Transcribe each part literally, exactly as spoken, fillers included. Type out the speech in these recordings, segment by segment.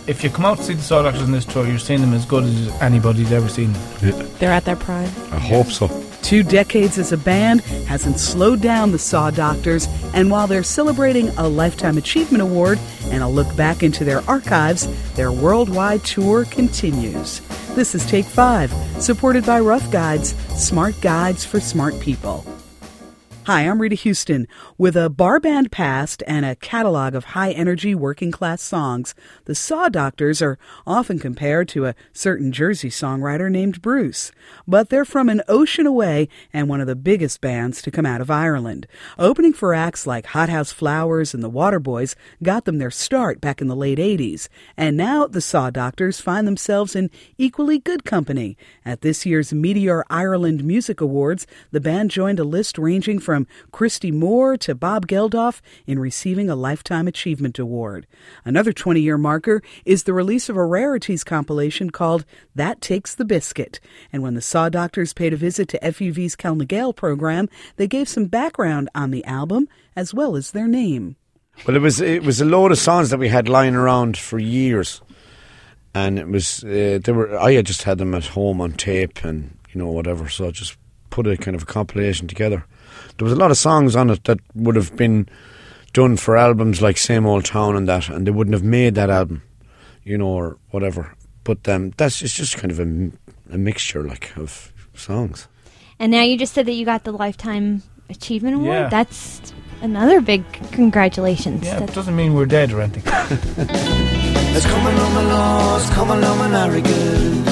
if you come out to see the Saw Doctors on this tour, you're seeing them as good as anybody's ever seen them. Yeah. They're at their prime. I hope so. Two decades as a band hasn't slowed down the Saw Doctors, and while they're celebrating a Lifetime Achievement Award and a look back into their archives, their worldwide tour continues. This is Take Five, supported by Rough Guides, smart guides for smart people. Hi, I'm Rita Houston. With a bar band past and a catalog of high-energy working-class songs, the Saw Doctors are often compared to a certain Jersey songwriter named Bruce. But they're from an ocean away and one of the biggest bands to come out of Ireland. Opening for acts like Hothouse Flowers and the Waterboys got them their start back in the late eighties. And now the Saw Doctors find themselves in equally good company. At this year's Meteor Ireland Music Awards, the band joined a list ranging from From Christy Moore to Bob Geldof in receiving a Lifetime Achievement Award. Another twenty-year marker is the release of a rarities compilation called That Takes the Biscuit. And when the Saw Doctors paid a visit to F U V's Kelnagale program, they gave some background on the album as well as their name. Well, it was it was a load of songs that we had lying around for years, and it was uh, they were I had just had them at home on tape and you know whatever, so I just put a kind of a compilation together. There was a lot of songs on it that would have been done for albums like Same Old Town and that, and they wouldn't have made that album, you know, or whatever. But um, that's it's just kind of a, a mixture, like, of songs. And now you just said that you got the Lifetime Achievement Award. Yeah. That's another big congratulations. Yeah, That's it doesn't mean we're dead or anything. Let's come along, my laws, come along, my very good.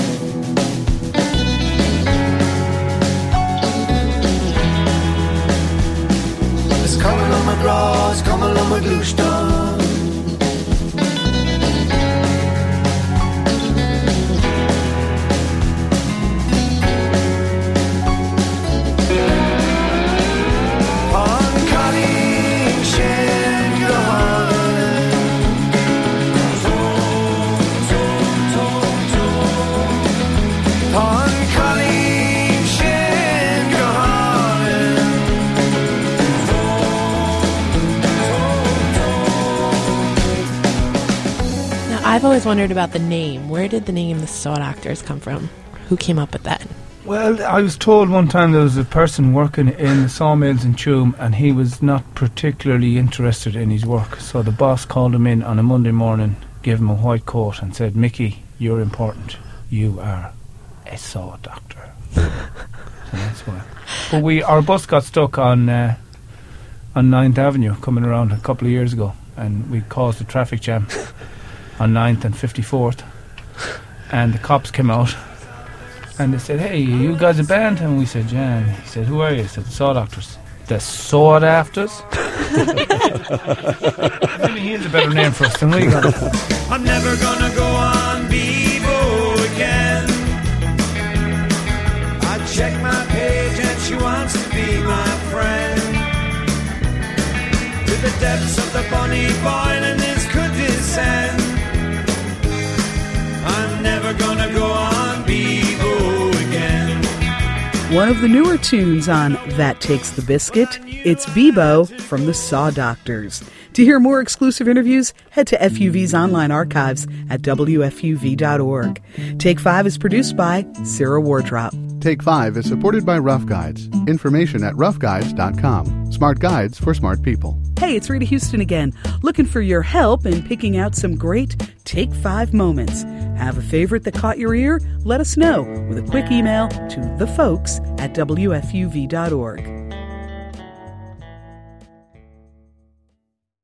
Come along my grass, come along my Glustein. On Colleen Shen, your heart. On Colleen Shen, your heart. I've always wondered about the name. Where did the name the Saw Doctors come from? Who came up with that? Well, I was told one time there was a person working in the sawmills in Tuam and he was not particularly interested in his work. So the boss called him in on a Monday morning, gave him a white coat and said, "Mickey, you're important. You are a saw doctor." So that's why. But we, our bus got stuck on uh, on ninth Avenue coming around a couple of years ago, and we caused a traffic jam on ninth and fifty-fourth, and the cops came out and they said, "Hey, you guys a band?" And we said, "Yeah." And he said, "Who are you?" I said, "The Saw Doctors." "The Saw Afters?" I mean, he has a better name for us than we got. I'm never gonna go on Bebo again. I check my page and she wants to be my friend. To the depths of the Bonnie Boyle and this could descend. I'm never gonna go on Bebo again. One of the newer tunes on That Takes the Biscuit, it's Bebo from the Saw Doctors. To hear more exclusive interviews, head to F U V's online archives at W F U V dot org. Take Five is produced by Sarah Wardrop. Take Five is supported by Rough Guides. Information at rough guides dot com. Smart guides for smart people. Hey, it's Rita Houston again, looking for your help in picking out some great Take Five moments. Have a favorite that caught your ear? Let us know with a quick email to the folks at W F U V dot org.